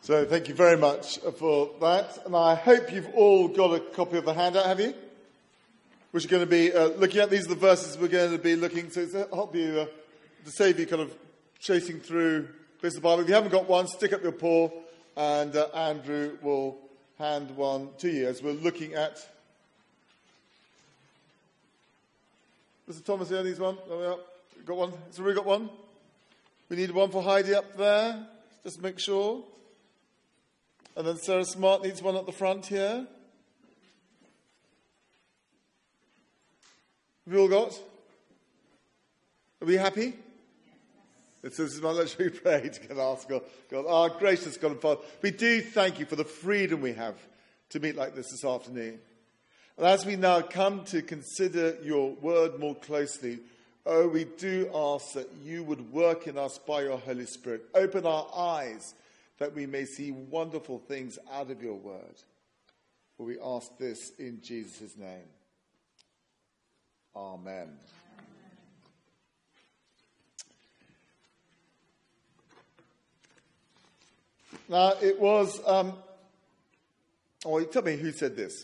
So thank you very much for that. And I hope you've all got a copy of the handout, have you? Which you're going to be looking at. These are the verses we're going to be looking to help you, to save you kind of chasing through bits of the Bible. If you haven't got one, stick up your paw and Andrew will hand one to you as we're looking at... Mr. Thomas here needs one. There we are. Got one? Has everybody got one? We need one for Heidi up there. Just make sure. And then Sarah Smart needs one at the front here. Have you all got? Are we happy? Yes. This is my luxury pray to get asked God. Our gracious God and Father, we do thank you for the freedom we have to meet like this afternoon. And as we now come to consider your word more closely, we do ask that you would work in us by your Holy Spirit. Open our eyes that we may see wonderful things out of your word. For we ask this in Jesus' name. Amen. Now, it was... tell me who said this.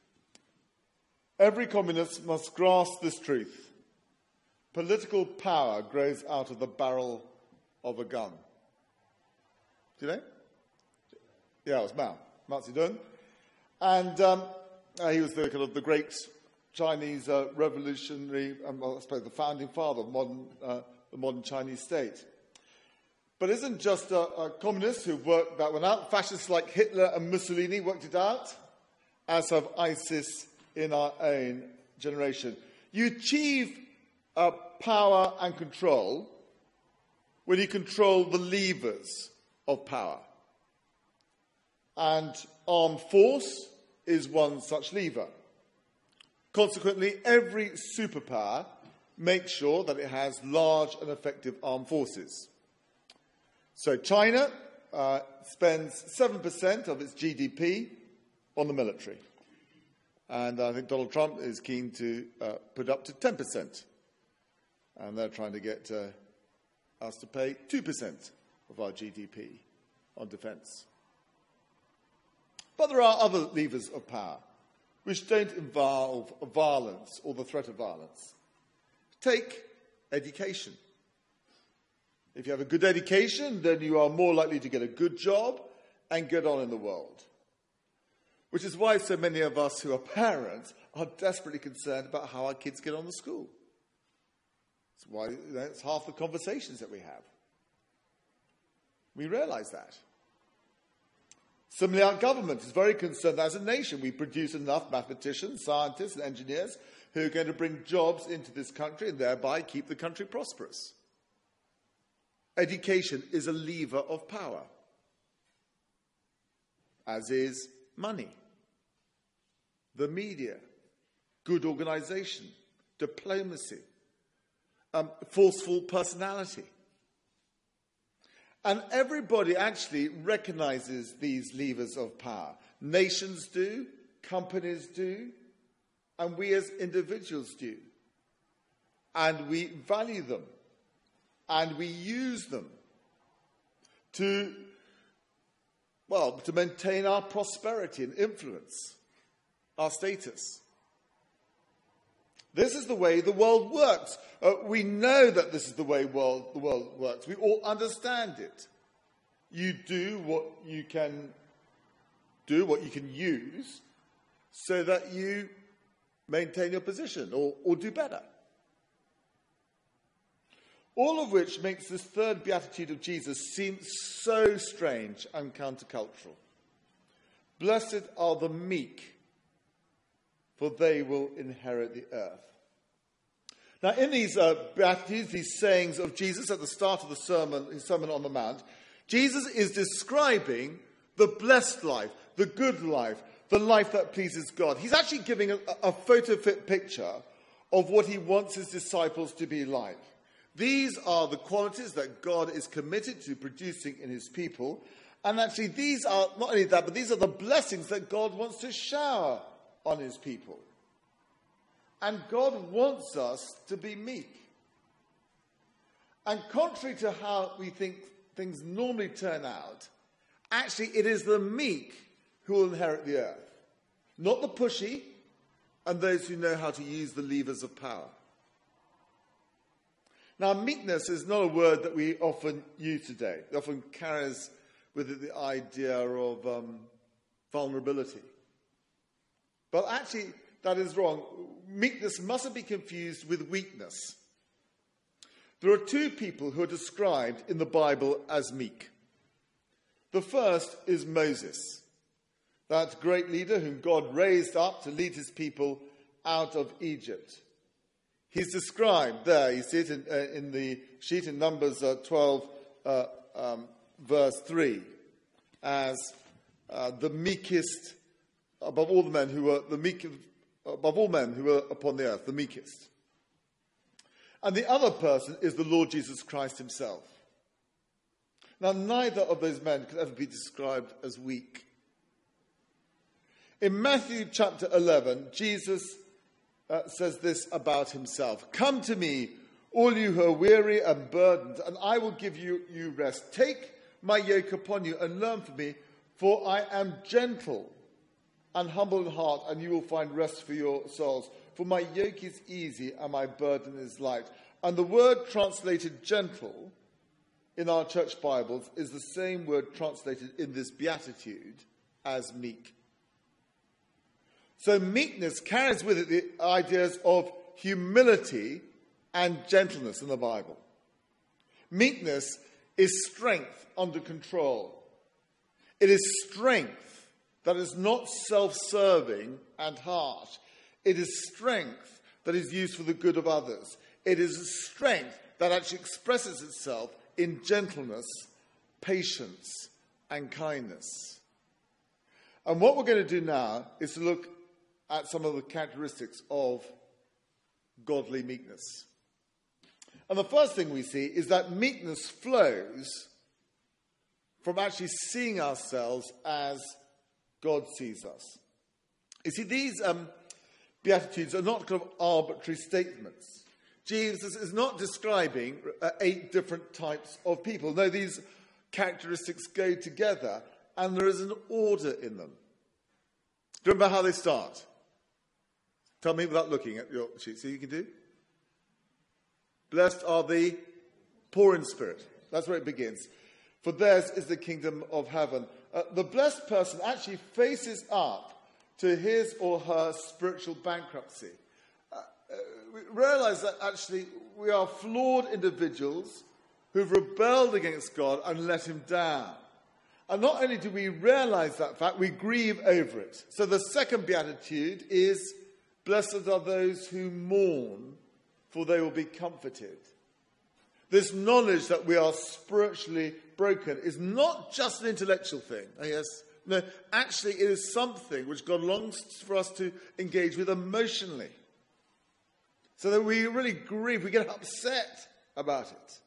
Every communist must grasp this truth. Political power grows out of the barrel of a gun. Do you know? Yeah, it was Mao Zedong. And he was the great Chinese revolutionary, I suppose the founding father of the modern Chinese state. But it isn't just communists who worked that one out. Fascists like Hitler and Mussolini worked it out, as have ISIS in our own generation. You achieve power and control when you control the levers of power. And armed force is one such lever. Consequently, every superpower makes sure that it has large and effective armed forces. So China spends 7% of its GDP on the military. And I think Donald Trump is keen to put up to 10%. And they're trying to get us to pay 2% of our GDP on defence. But there are other levers of power which don't involve violence or the threat of violence. Take education. If you have a good education, then you are more likely to get a good job and get on in the world. Which is why so many of us who are parents are desperately concerned about how our kids get on to school. It's why it's half the conversations that we have. We realise that. Similarly, our government is very concerned that as a nation we produce enough mathematicians, scientists and engineers who are going to bring jobs into this country and thereby keep the country prosperous. Education is a lever of power, as is money, the media, good organisation, diplomacy, forceful personality. And everybody actually recognises these levers of power. Nations do, companies do, and we as individuals do. And we value them, and we use them to maintain our prosperity and influence, our status. This is the way the world works. We know that this is the way the world works. We all understand it. You do what you can use, so that you maintain your position or do better. All of which makes this third beatitude of Jesus seem so strange and countercultural. Blessed are the meek, for they will inherit the earth. Now, in these Beatitudes, these sayings of Jesus at the start of the sermon, his Sermon on the Mount, Jesus is describing the blessed life, the good life, the life that pleases God. He's actually giving a photo-fit picture of what he wants his disciples to be like. These are the qualities that God is committed to producing in his people. And actually, these are, not only that, but these are the blessings that God wants to shower on his people. And God wants us to be meek. And contrary to how we think things normally turn out, Actually, it is the meek who will inherit the earth, not the pushy and those who know how to use the levers of power. Now, meekness is not a word that we often use today. It often carries with it the idea of vulnerability. But actually, that is wrong. Meekness mustn't be confused with weakness. There are two people who are described in the Bible as meek. The first is Moses, that great leader whom God raised up to lead his people out of Egypt. He's described there, you see it in the sheet in Numbers 12, verse 3, as the meekest above all the men who were above all men who were upon the earth, the meekest. And the other person is the Lord Jesus Christ himself. Now, neither of those men could ever be described as weak. In Matthew chapter 11, Jesus says this about himself. "Come to me, all you who are weary and burdened, and I will give you rest. Take my yoke upon you and learn from me, for I am gentle and humble in heart, and you will find rest for your souls. For my yoke is easy and my burden is light." And the word translated gentle in our church Bibles is the same word translated in this beatitude as meek. So meekness carries with it the ideas of humility and gentleness in the Bible. Meekness is strength under control. It is strength that is not self-serving and harsh. It is strength that is used for the good of others. It is a strength that actually expresses itself in gentleness, patience, and kindness. And what we're going to do now is to look at some of the characteristics of godly meekness. And the first thing we see is that meekness flows from actually seeing ourselves as God sees us. You see, these Beatitudes are not kind of arbitrary statements. Jesus is not describing 8 different types of people. No, these characteristics go together, and there is an order in them. Do you remember how they start? Tell me without looking at your sheet. So you can do? Blessed are the poor in spirit. That's where it begins. For theirs is the kingdom of heaven. The blessed person actually faces up to his or her spiritual bankruptcy. We realize that actually we are flawed individuals who've rebelled against God and let him down. And not only do we realize that fact, we grieve over it. So the second beatitude is, blessed are those who mourn, for they will be comforted. This knowledge that we are spiritually broken is not just an intellectual thing. No, actually it is something which God longs for us to engage with emotionally. So that we really grieve, we get upset about it.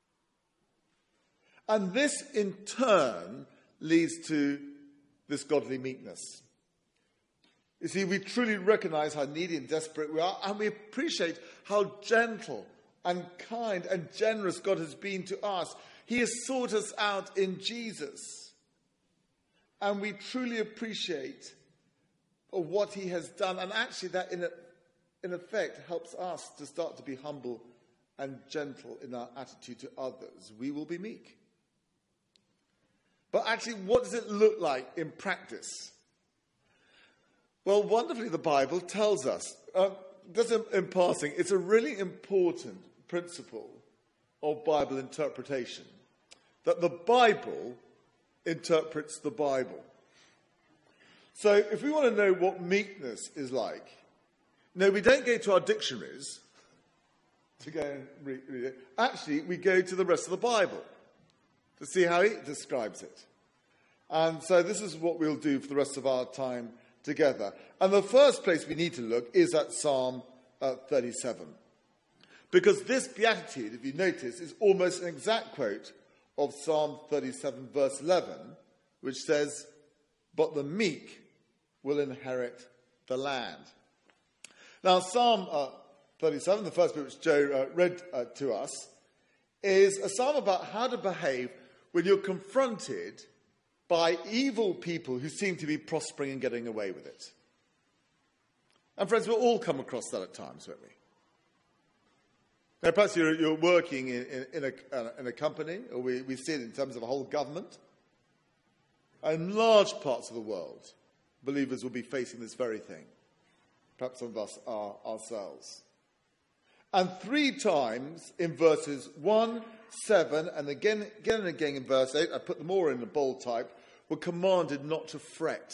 And this in turn leads to this godly meekness. You see, we truly recognize how needy and desperate we are, and we appreciate how gentle and kind and generous God has been to us. He has sought us out in Jesus. And we truly appreciate what he has done. And actually that in effect helps us to start to be humble and gentle in our attitude to others. We will be meek. But actually, what does it look like in practice? Well, wonderfully, the Bible tells us, just in passing, it's a really important principle of Bible interpretation, that the Bible interprets the Bible. So if we want to know what meekness is like, no, we don't go to our dictionaries to go and read it. Actually, we go to the rest of the Bible to see how it describes it. And so this is what we'll do for the rest of our time together. And the first place we need to look is at Psalm 37. Because this beatitude, if you notice, is almost an exact quote of Psalm 37, verse 11, which says, "But the meek will inherit the land." Now, Psalm 37, the first bit which Joe read to us, is a psalm about how to behave when you're confronted by evil people who seem to be prospering and getting away with it. And friends, we'll all come across that at times, won't we? Now, perhaps you're working in a company, or we see it in terms of a whole government. And in large parts of the world, believers will be facing this very thing. Perhaps some of us are ourselves. And 3 times in verses 1, 7, and again and again in verse 8, I put them all in the bold type, we're commanded not to fret.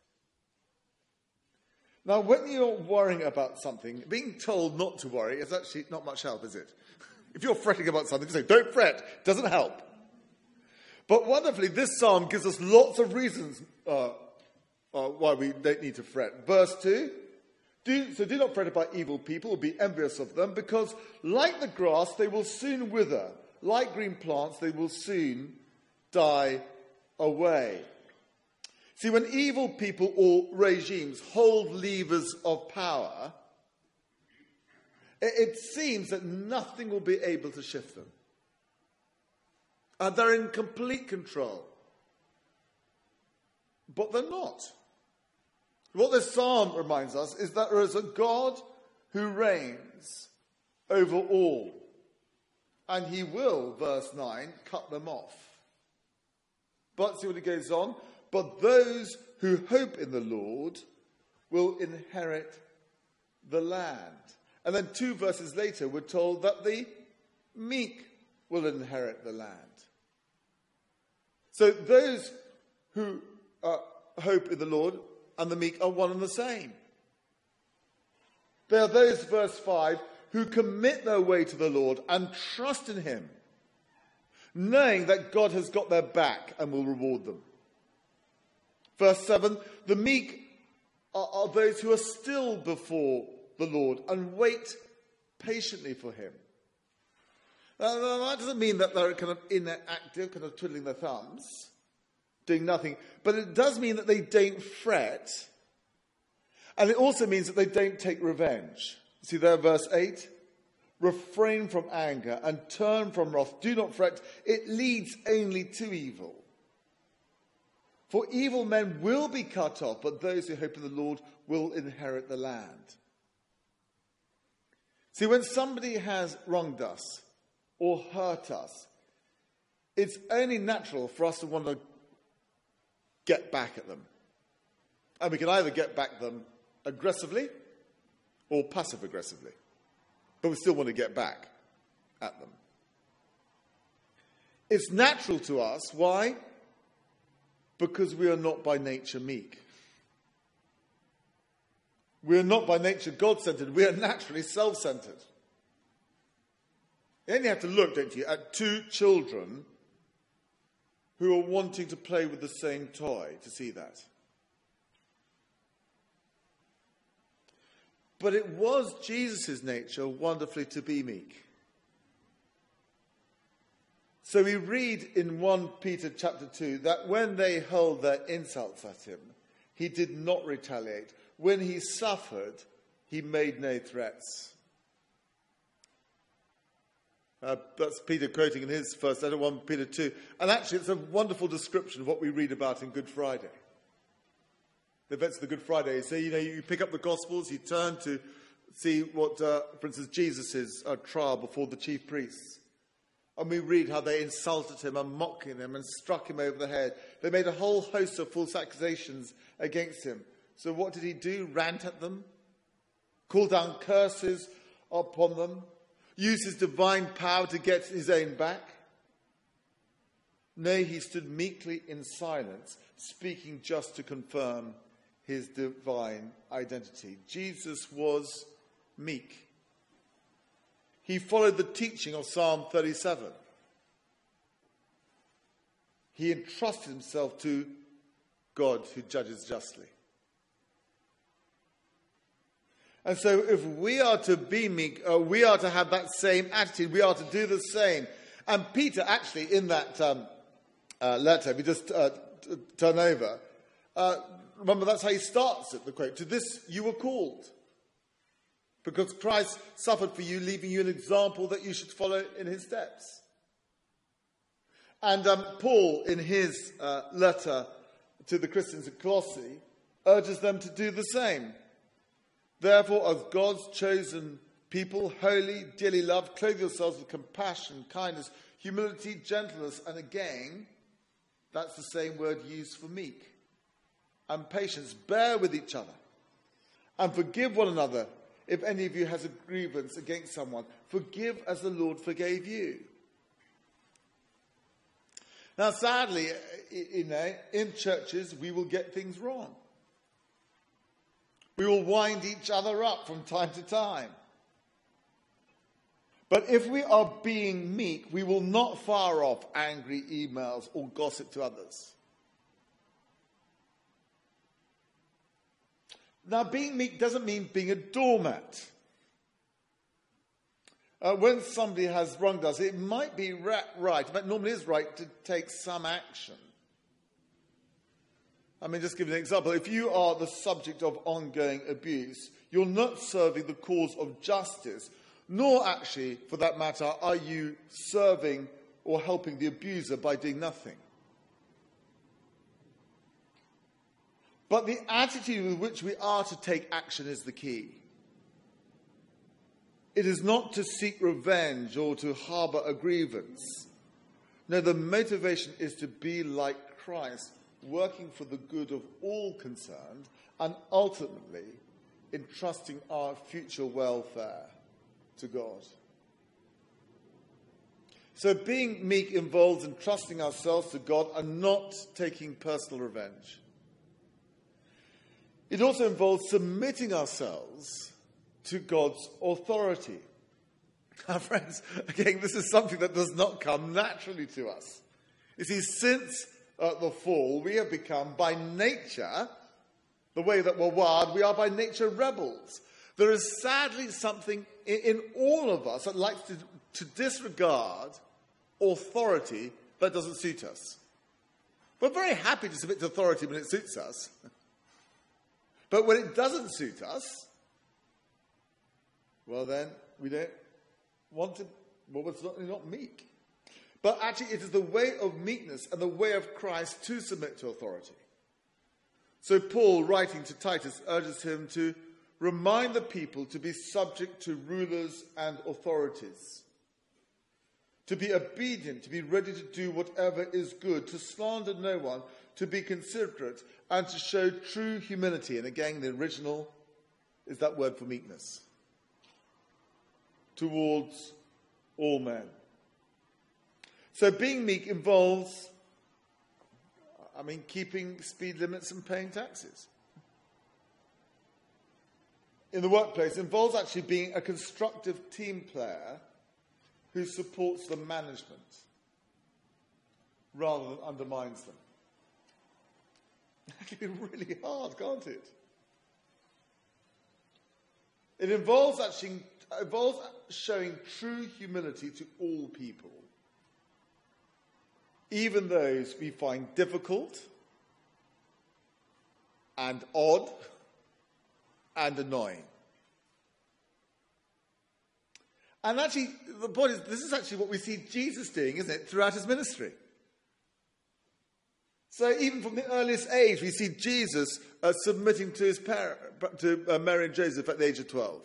Now, when you're worrying about something, being told not to worry is actually not much help, is it? If you're fretting about something, say, don't fret. Doesn't help. But wonderfully, this psalm gives us lots of reasons why we don't need to fret. Verse 2, do not fret about evil people or be envious of them, because like the grass, they will soon wither. Like green plants, they will soon die away. See, when evil people or regimes hold levers of power, it seems that nothing will be able to shift them. They're in complete control. But they're not. What this psalm reminds us is that there is a God who reigns over all. And he will, verse 9, cut them off. But see what it goes on. But those who hope in the Lord will inherit the land. And then 2 verses later, we're told that the meek will inherit the land. So those who hope in the Lord and the meek are one and the same. They are those, verse 5, who commit their way to the Lord and trust in him, knowing that God has got their back and will reward them. Verse 7, the meek are those who are still before the Lord and wait patiently for him. Now, that doesn't mean that they're kind of inactive, kind of twiddling their thumbs, doing nothing. But it does mean that they don't fret. And it also means that they don't take revenge. See there, verse 8? Refrain from anger and turn from wrath. Do not fret. It leads only to evil. For evil men will be cut off, but those who hope in the Lord will inherit the land. See, when somebody has wronged us or hurt us, it's only natural for us to want to get back at them. And we can either get back at them aggressively or passive-aggressively. But we still want to get back at them. It's natural to us. Why? Because we are not by nature meek. We are not by nature God-centered. We are naturally self-centered. You only have to look, don't you, at 2 children who are wanting to play with the same toy to see that. But it was Jesus' nature wonderfully to be meek. So we read in 1 Peter chapter 2 that when they hurled their insults at him, he did not retaliate. When he suffered, he made no threats. That's Peter quoting in his first letter, 1 Peter 2. And actually, it's a wonderful description of what we read about in Good Friday. The events of the Good Friday. So, you pick up the Gospels, you turn to see what, for instance, Jesus' trial before the chief priests. And we read how they insulted him and mocked him and struck him over the head. They made a whole host of false accusations against him. So what did he do? Rant at them? Call down curses upon them? Use his divine power to get his own back? No, he stood meekly in silence, speaking just to confirm his divine identity. Jesus was meek. He followed the teaching of Psalm 37. He entrusted himself to God who judges justly. And so if we are to be meek, we are to have that same attitude. We are to do the same. And Peter, actually, in that letter, we just turn over, remember that's how he starts it, the quote. To this you were called, because Christ suffered for you, leaving you an example that you should follow in his steps. And Paul, in his letter to the Christians at Colossae, urges them to do the same. Therefore, as God's chosen people, holy, dearly loved, clothe yourselves with compassion, kindness, humility, gentleness, and again, that's the same word used for meek, and patience. Bear with each other and forgive one another if any of you has a grievance against someone. Forgive as the Lord forgave you. Now, sadly, in churches, we will get things wrong. We will wind each other up from time to time. But if we are being meek, we will not fire off angry emails or gossip to others. Now, being meek doesn't mean being a doormat. When somebody has wronged us, it might be right, in fact, normally is right, to take some action. I mean, just give you an example. If you are the subject of ongoing abuse, you're not serving the cause of justice, nor actually, for that matter, are you serving or helping the abuser by doing nothing. But the attitude with which we are to take action is the key. It is not to seek revenge or to harbour a grievance. No, the motivation is to be like Christ, working for the good of all concerned and ultimately entrusting our future welfare to God. So being meek involves entrusting ourselves to God and not taking personal revenge. It also involves submitting ourselves to God's authority. Now, friends, again, this is something that does not come naturally to us. You see, since the fall, we have become, by nature, the way that we're wired, we are by nature rebels. There is sadly something in all of us that likes to disregard authority that doesn't suit us. We're very happy to submit to authority when it suits us. But when it doesn't suit us, well then, we don't want to, well, it's not meek. But actually, it is the way of meekness and the way of Christ to submit to authority. So Paul, writing to Titus, urges him to remind the people to be subject to rulers and authorities, to be obedient, to be ready to do whatever is good, to slander no one, to be considerate, and to show true humility. And again, the original is that word for meekness. Towards all men. So being meek involves, keeping speed limits and paying taxes. In the workplace, it involves actually being a constructive team player who supports the management rather than undermines them. That can be really hard, can't it? It involves showing true humility to all people, even those we find difficult and odd and annoying. And actually, the point is, this is actually what we see Jesus doing, isn't it, throughout his ministry. So even from the earliest age, we see Jesus submitting to his to Mary and Joseph at the age of 12.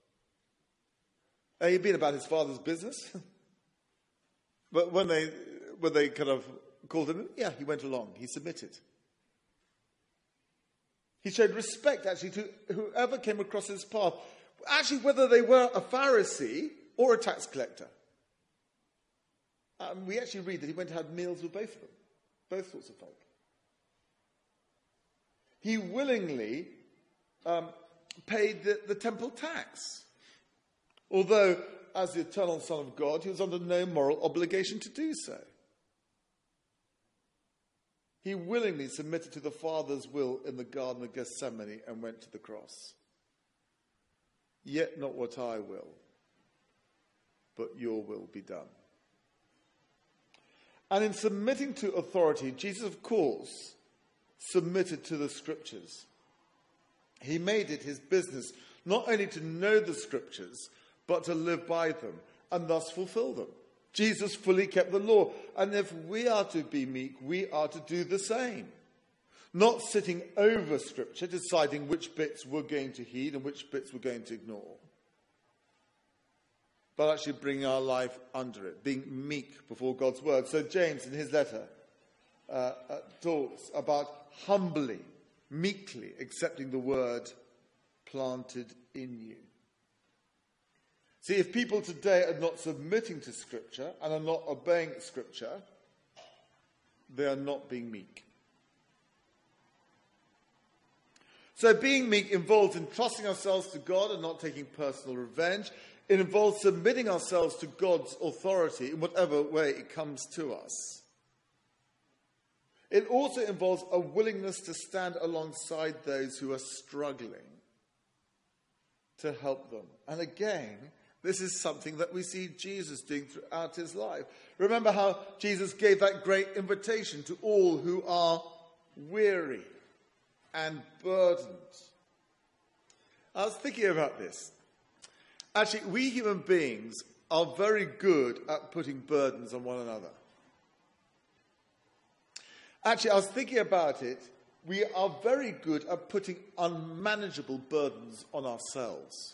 He'd been about his father's business. But when they kind of called him, yeah, he went along. He submitted. He showed respect, actually, to whoever came across his path. Actually, whether they were a Pharisee or a tax collector. We actually read that he went to have meals with both of them. Both sorts of folk. He willingly paid the temple tax. Although, as the eternal Son of God, he was under no moral obligation to do so. He willingly submitted to the Father's will in the Garden of Gethsemane and went to the cross. Yet not what I will, but your will be done. And in submitting to authority, Jesus, of course, submitted to the Scriptures. He made it his business not only to know the Scriptures, but to live by them and thus fulfill them. Jesus fully kept the law. And if we are to be meek, we are to do the same. Not sitting over Scripture, deciding which bits we're going to heed and which bits we're going to ignore. But actually bringing our life under it, being meek before God's word. So James, in his letter, talks about humbly, meekly accepting the word planted in you. See, if people today are not submitting to Scripture and are not obeying Scripture, they are not being meek. So being meek involves entrusting ourselves to God and not taking personal revenge. It involves submitting ourselves to God's authority in whatever way it comes to us. It also involves a willingness to stand alongside those who are struggling, to help them. And again, this is something that we see Jesus doing throughout his life. Remember how Jesus gave that great invitation to all who are weary and burdened. I was thinking about this. Actually, we human beings are very good at putting burdens on one another. Actually, I was thinking about it. We are very good at putting unmanageable burdens on ourselves.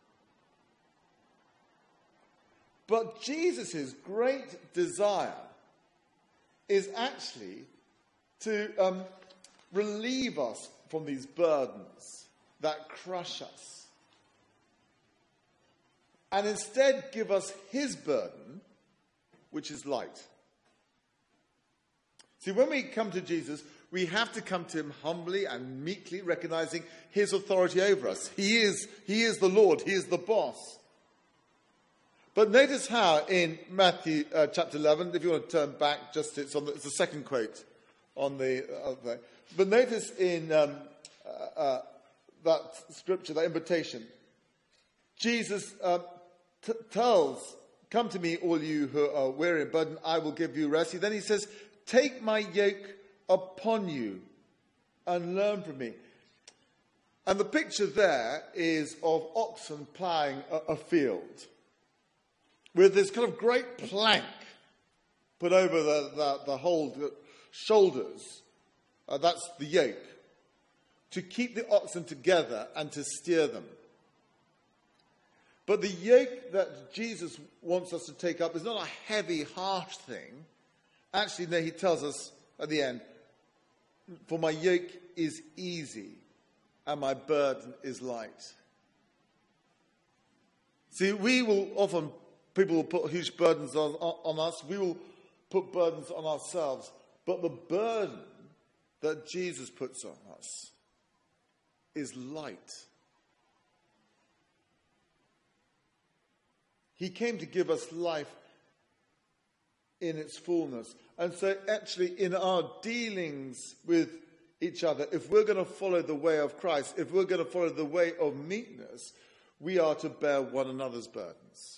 But Jesus' great desire is actually to relieve us from these burdens that crush us. And instead give us his burden, which is light. See, when we come to Jesus, we have to come to him humbly and meekly, recognizing his authority over us. He is the Lord. He is the boss. But notice how in Matthew chapter 11, if you want to turn back, it's the second quote on the other. But notice in that scripture, that invitation, Jesus tells, "Come to me, all you who are weary and burdened, I will give you rest." Then he says, "Take my yoke upon you and learn from me." And the picture there is of oxen ploughing a field with this kind of great plank put over the whole shoulders. That's the yoke, to keep the oxen together and to steer them. But the yoke that Jesus wants us to take up is not a heavy, harsh thing. Actually, no, he tells us at the end, "For my yoke is easy and my burden is light." See, people will put huge burdens on us. We will put burdens on ourselves. But the burden that Jesus puts on us is light. He came to give us life in its fullness. And so actually in our dealings with each other, if we're going to follow the way of Christ, if we're going to follow the way of meekness, we are to bear one another's burdens.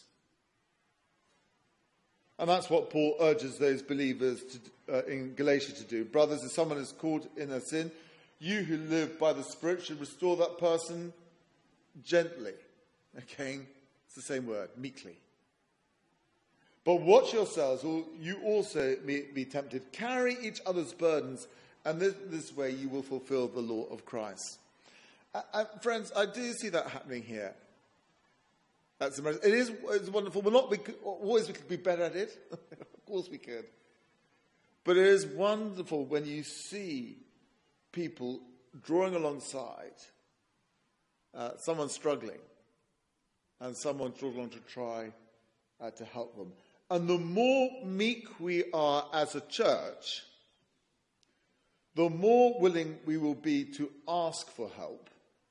And that's what Paul urges those believers in Galatia to do. "Brothers, if someone is caught in a sin, you who live by the Spirit should restore that person gently." Okay? It's the same word, meekly. "But watch yourselves, or you also may be tempted. Carry each other's burdens, and this way you will fulfill the law of Christ." Friends, I do see that happening here. It's wonderful. We could be better at it. Of course we could. But it is wonderful when you see people drawing alongside someone struggling and someone struggling to try to help them. And the more meek we are as a church, the more willing we will be to ask for help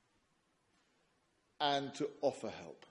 and to offer help.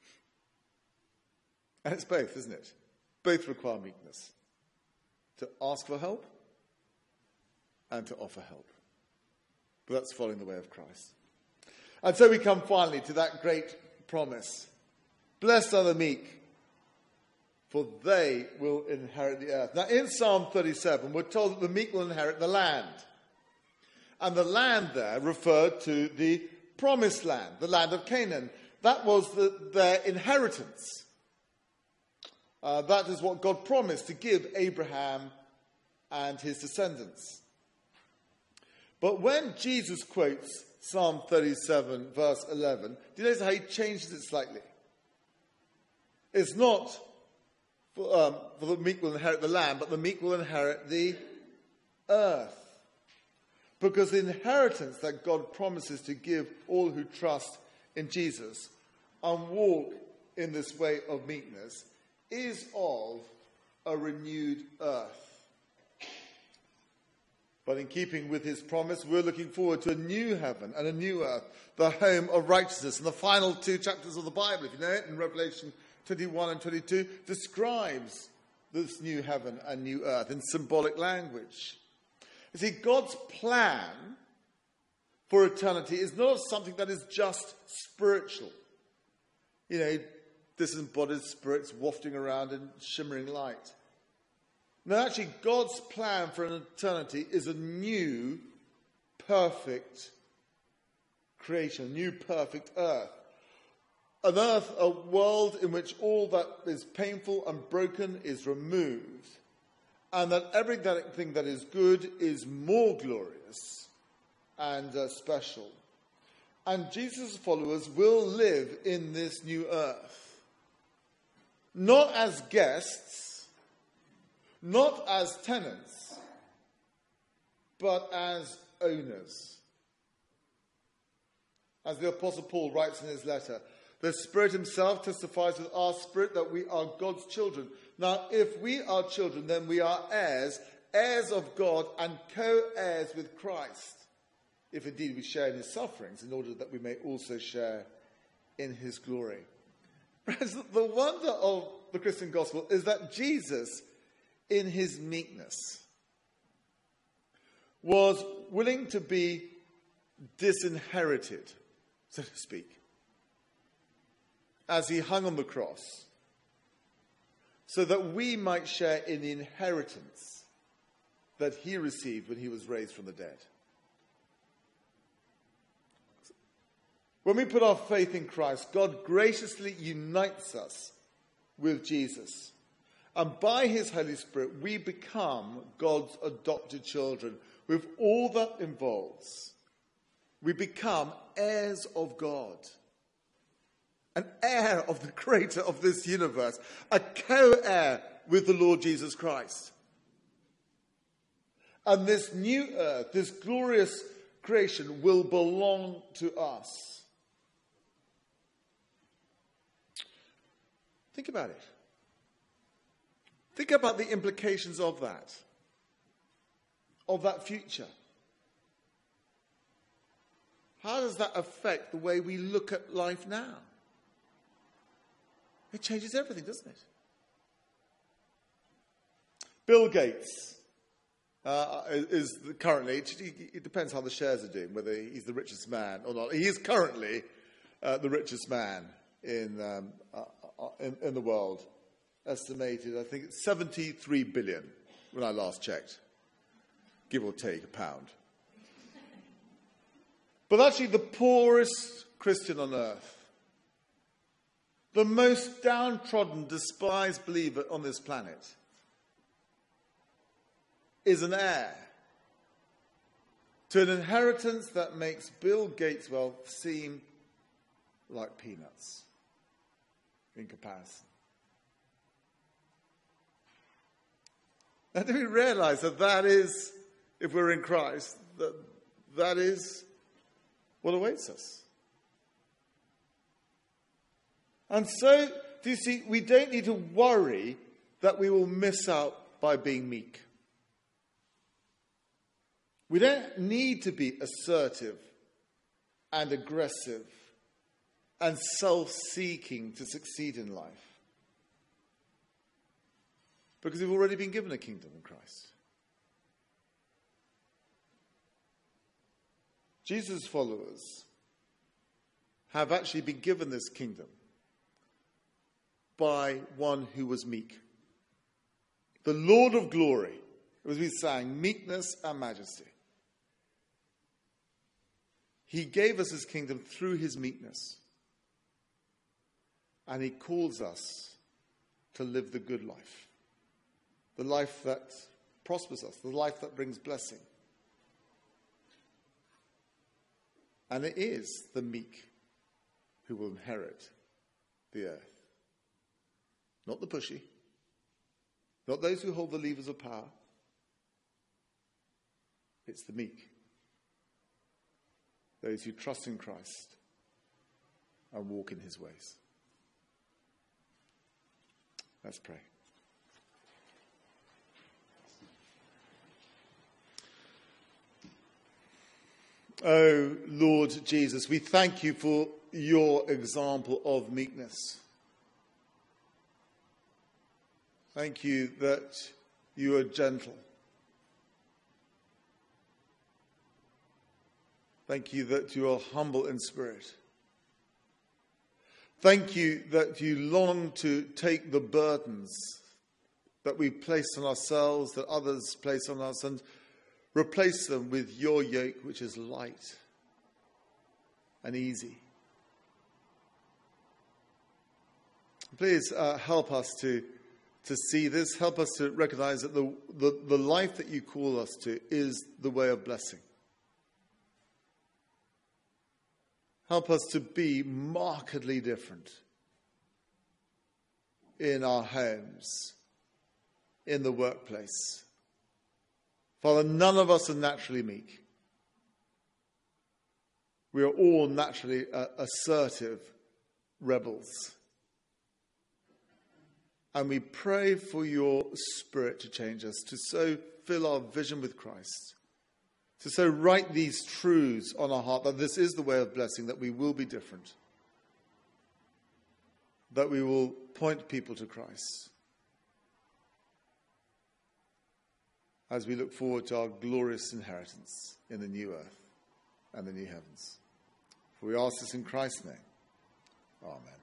And it's both, isn't it? Both require meekness. To ask for help and to offer help. But that's following the way of Christ. And so we come finally to that great promise. "Blessed are the meek, for they will inherit the earth." Now in Psalm 37, we're told that the meek will inherit the land. And the land there referred to the promised land, the land of Canaan. That was their inheritance. That is what God promised to give Abraham and his descendants. But when Jesus quotes Psalm 37, verse 11, do you notice how he changes it slightly? It's not for the meek will inherit the land, but the meek will inherit the earth. Because the inheritance that God promises to give all who trust in Jesus and walk in this way of meekness is of a renewed earth. But in keeping with his promise, we're looking forward to a new heaven and a new earth, the home of righteousness. And the final two chapters of the Bible, if you know it, in Revelation 21 and 22, describes this new heaven and new earth in symbolic language. You see, God's plan for eternity is not something that is just spiritual. You know, disembodied spirits wafting around in shimmering light. No, actually, God's plan for an eternity is a new, perfect creation, a new, perfect earth. An earth, a world in which all that is painful and broken is removed, and that everything that is good is more glorious and special. And Jesus' followers will live in this new earth, not as guests, not as tenants, but as owners. As the Apostle Paul writes in his letter, the Spirit himself testifies with our spirit that we are God's children. Now, if we are children, then we are heirs, heirs of God and co-heirs with Christ, if indeed we share in his sufferings, in order that we may also share in his glory. Friends, the wonder of the Christian gospel is that Jesus, in his meekness, was willing to be disinherited, so to speak, as he hung on the cross, so that we might share in the inheritance that he received when he was raised from the dead. When we put our faith in Christ, God graciously unites us with Jesus. And by his Holy Spirit, we become God's adopted children with all that involves. We become heirs of God, an heir of the creator of this universe, a co-heir with the Lord Jesus Christ. And this new earth, this glorious creation, will belong to us. Think about it. Think about the implications of that future. How does that affect the way we look at life now? It changes everything, doesn't it? Bill Gates is currently, it depends how the shares are doing, whether he's the richest man or not. He is currently the richest man in the world. Estimated, I think it's 73 billion when I last checked, give or take a pound. But actually the poorest Christian on earth, the most downtrodden, despised believer on this planet, is an heir to an inheritance that makes Bill Gates' wealth seem like peanuts in comparison. And do we realize that is, if we're in Christ, that is what awaits us? And so, do you see, we don't need to worry that we will miss out by being meek. We don't need to be assertive and aggressive and self-seeking to succeed in life. Because we've already been given a kingdom in Christ. Jesus' followers have actually been given this kingdom by one who was meek. The Lord of glory, as we sang, meekness and majesty. He gave us his kingdom through his meekness. And he calls us to live the good life, the life that prospers us, the life that brings blessing. And it is the meek who will inherit the earth. Not the pushy, not those who hold the levers of power. It's the meek, those who trust in Christ and walk in his ways. Let's pray. Oh, Lord Jesus, we thank you for your example of meekness. Thank you that you are gentle. Thank you that you are humble in spirit. Thank you that you long to take the burdens that we place on ourselves, that others place on us, and replace them with your yoke, which is light and easy. Please help us to see this. Help us to recognize that the life that you call us to is the way of blessing. Help us to be markedly different in our homes, in the workplace. Father, none of us are naturally meek. We are all naturally assertive rebels. And we pray for your Spirit to change us, to so fill our vision with Christ, to so write these truths on our heart, that this is the way of blessing, that we will be different, that we will point people to Christ as we look forward to our glorious inheritance in the new earth and the new heavens. For we ask this in Christ's name. Amen.